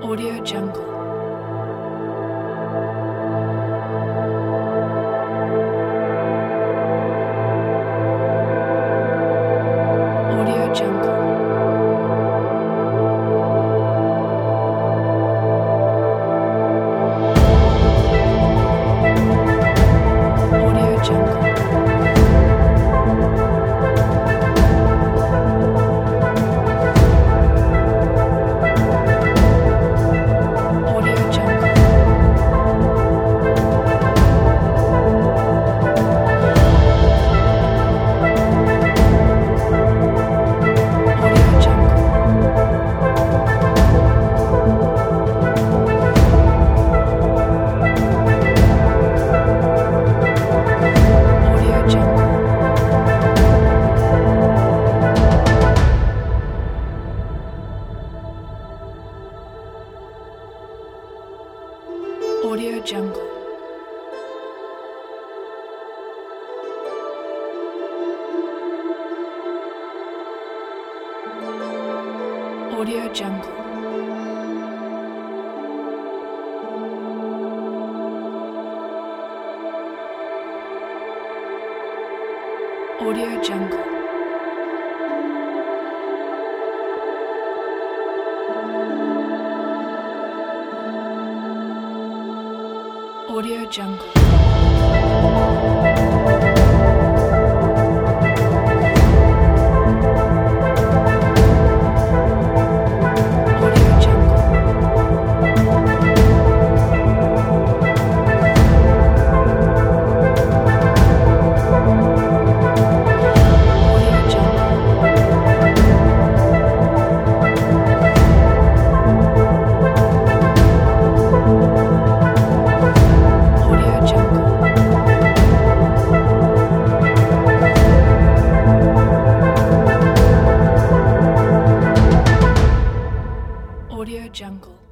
Audio Jungle. Audio Jungle. Audio Jungle. Audio Jungle. Audio Jungle. Audio Jungle. Audio Jungle. Audio Jungle. Audio Jungle. Audio Jungle. Audio Jungle. Audio Jungle. Audio Jungle. Audio Jungle.